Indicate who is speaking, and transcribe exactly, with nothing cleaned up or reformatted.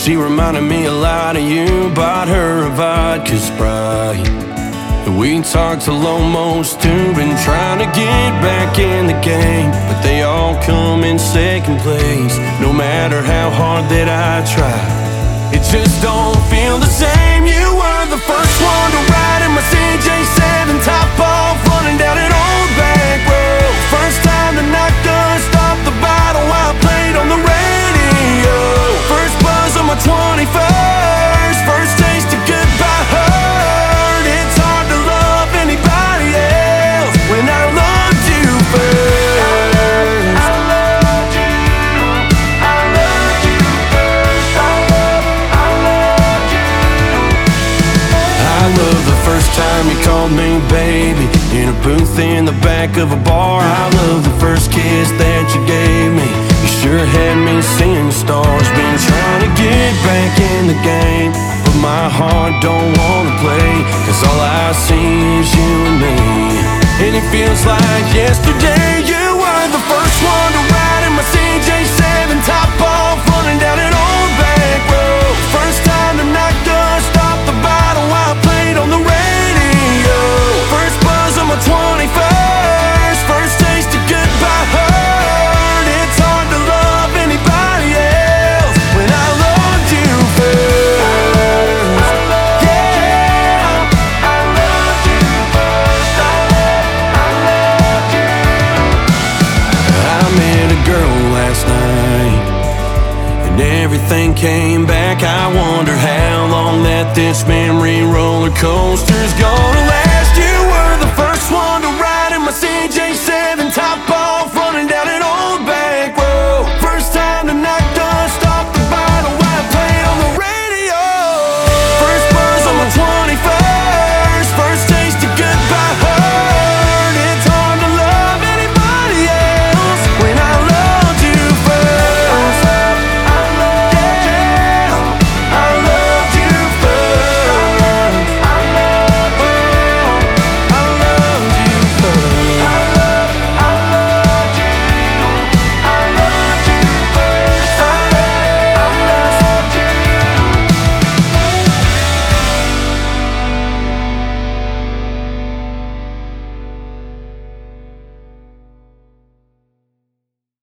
Speaker 1: She reminded me a lot of you, bought her a vodka Sprite. And we talked till almost two, been trying to get back in the game, but they all come in second place. No matter how hard that I try, it just don't feel the same. You were the first one to ride in my C J seven, top off, running down an old back road. First time to knock dust off the bottle while I played on the radio. First buzz on my twenty-first, first taste of goodbye hurt. It's hard to love anybody else when I loved you first. I loved you, I loved you first. I love, I loved you. I love the first time you called me baby in a booth in the back of a bar. I love the first kiss that you gave me. You sure had me seeing stars. Been trying to get back in the game, but my heart don't wanna play, cause all I see is you and me. And it feels like yesterday. You were the first one to ride in my C J seven, top off, running down an old back road. First time to knock dust off the bottle while I played on the radio. First buzz on my twenty-first, first taste of goodbye hurt. It's hard to love anybody else when I loved you first. Yeah, I loved you first. I love, I loved you. I met a girl last night and everything came back. I wonder how long that this memory roller coaster's gonna last.